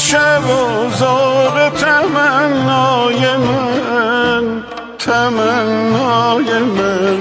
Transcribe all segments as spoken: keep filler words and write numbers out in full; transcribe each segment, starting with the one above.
شب و ذوق تمنای من، تمنای من.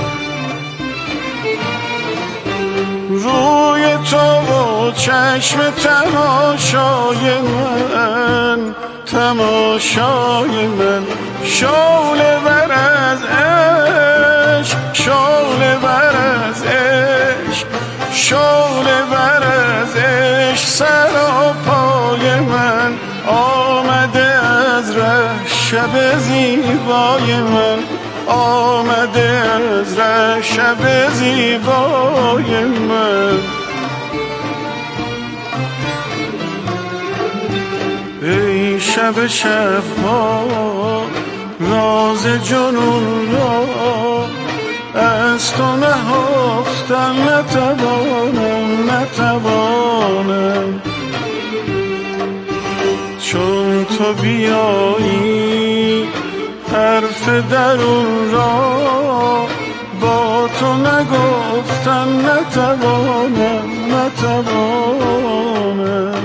روی تو و چشم تماشای من، تماشای من. شعله ور از عشق، شعله ور از عشق، شعله ور از عشق. سراپای من آمده از ره شب زیبای من، آمده از ره شب زیبای من. ای شب شب‌ها راز جنون را از تو نهفتن نتوانم، نتوانم. چون تو بیایی حرف درون را با تو نگفتن نتوانم، نتوانم.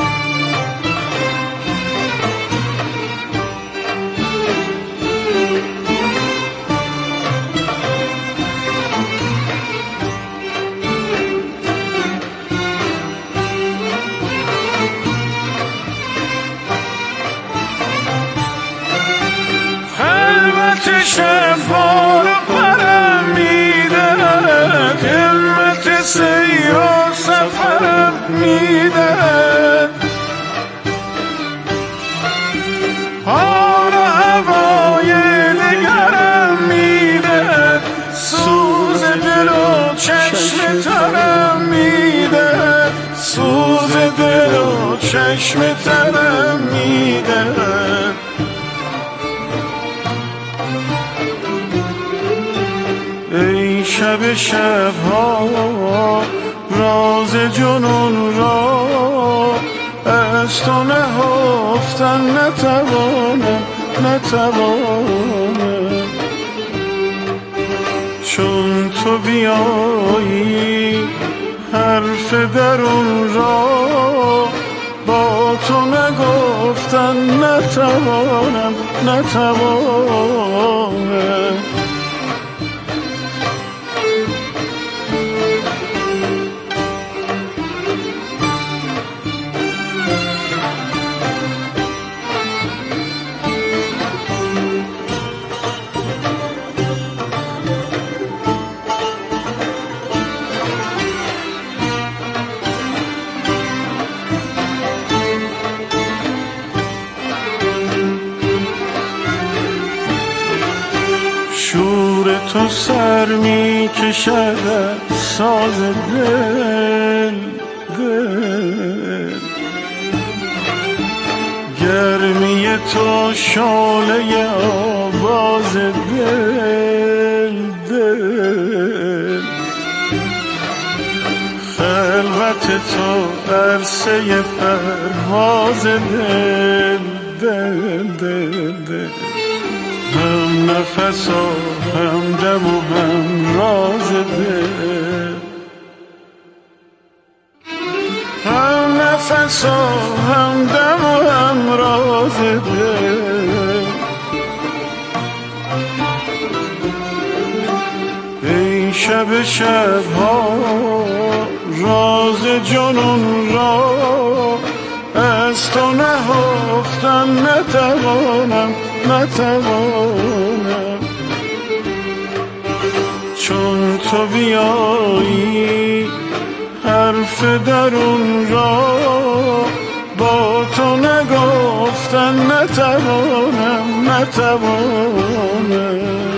شب‌ها رو پرم میدهد، همت سیر و سفرم میدهد. حال و هوای دگرم میدهد، سوز دل و چشم ترم میدهد، سوز دل و چشم ترم میدهد. ای شب شب‌ها راز جنون را از تو نهفتن نتوانم، نتوانم. چون تو بیایی حرف درون را با تو نگفتن نتوانم، نتوانم. شور تو سر می کشد از ساز دل، دل. گرمی تو شعله آواز دل، دل. خلوت تو عرصه پرواز دل، دل، دل، دل. هم نفس و هم دم و هم راز دل، هم نفس و هم دم و هم راز دل. ای شب شب‌ها راز جنون را از تو نهفتن نتوانم، نتوانم. چون تو بیایی حرف درون را با تو نگفتن نتوانم، نتوانم.